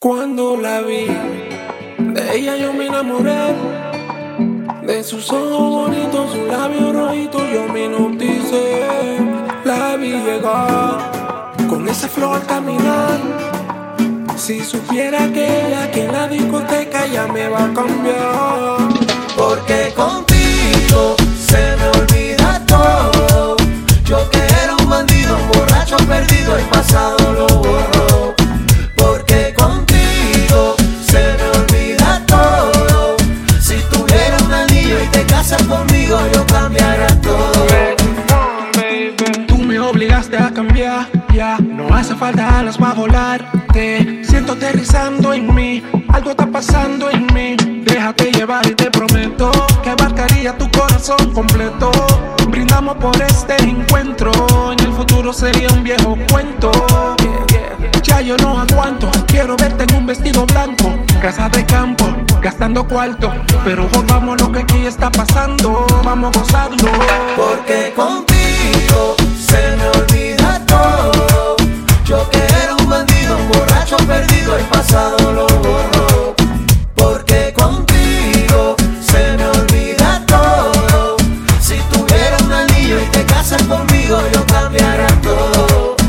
Cuando la vi, de ella yo me enamoré. De sus ojos bonitos, sus labios rojitos, yo me hipnoticé. La vi llegar, con ese flow al caminar. Si supiera que ella aquí en la discoteca ya me va a cambiar. Porque contigo se me olvida todo. Yo que era un bandido, un borracho perdido, el pasado lo borró. Porque contigo se me olvida todo. Si tuviera un anillo y te casas conmigo, yo cambiaría todo. Tú me obligaste a cambiar, ya no hace falta alas para volar. Te siento aterrizando en mí, algo está pasando en mí. Déjate llevar y te prometo que abarcaría tu corazón completo. Brindamos por este encuentro, en el futuro sería un viejo cuento. Ya yo no aguanto, quiero verte en un vestido blanco, casa de campo, gastando cuarto. Pero jugamos lo que aquí está pasando, vamos a gozarlo. Porque contigo se me olvida todo. Yo que era un bandido, un borracho perdido, el pasado lo borró. Porque contigo se me olvida todo. Si tuviera un anillo y te casas conmigo, yo cambiaría todo.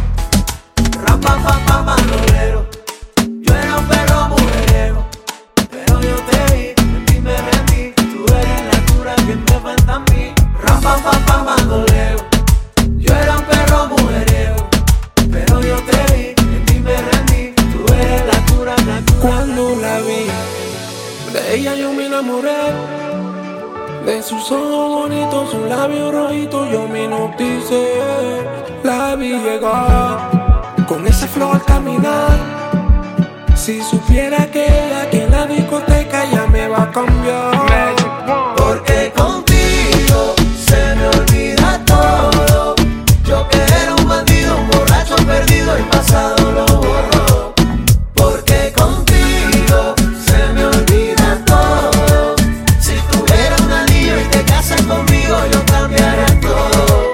Bandolero. Yo era un perro mujeriego, pero yo te vi, en ti me rendí. Tú eres la cura que me falta a mí. Bandolero. Yo era un perro mujeriego, pero yo te vi, en ti me rendí. Tú eres la cura, la cura. Cuando la vi, de ella yo me enamoré. De sus ojos bonitos, sus labios rojitos, yo me hipnoticé. La vi llegar, con ese flow al caminar. Si supiera que ella aquí en la discoteca ya me va a cambiar. Porque contigo se me olvida todo. Yo que era un bandido, un borracho perdido, el pasado lo borró. Porque contigo se me olvida todo. Si tuviera un anillo y te casas conmigo, yo cambiaría todo.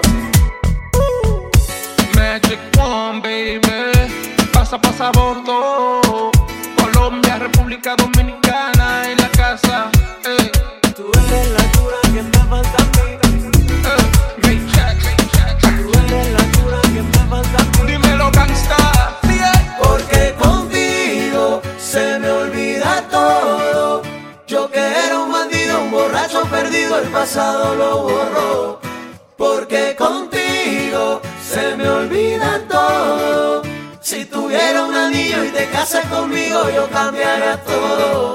Magic One, baby, pasa bordo. Colombia, República Dominicana, en la casa. Tú eres la cura que me falta a mí. Tú eres la cura que me falta a mí. Dímelo, gangsta. Porque contigo se me olvida todo. Yo que era un bandido, un borracho perdido, el pasado lo borró. Porque contigo se me olvida todo. Si tuviera un anillo y te casas conmigo, yo cambiaría todo.